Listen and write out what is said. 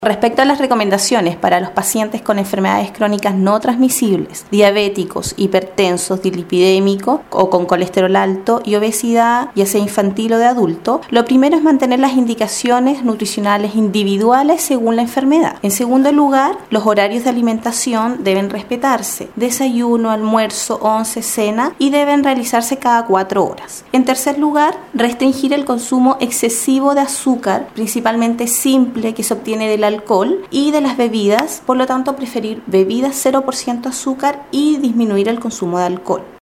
Respecto a las recomendaciones para los pacientes con enfermedades crónicas no transmisibles, diabéticos, hipertensos, dislipidémicos o con colesterol alto y obesidad, ya sea infantil o de adulto, lo primero es mantener las indicaciones nutricionales individuales según la enfermedad. En segundo lugar, los horarios de alimentación deben respetarse: desayuno, almuerzo, once, cena, y deben realizarse cada 4 horas. En tercer lugar, restringir el consumo excesivo de azúcar, principalmente simple, que se obtiene del alcohol y de las bebidas, por lo tanto preferir bebidas 0% azúcar y disminuir el consumo de alcohol.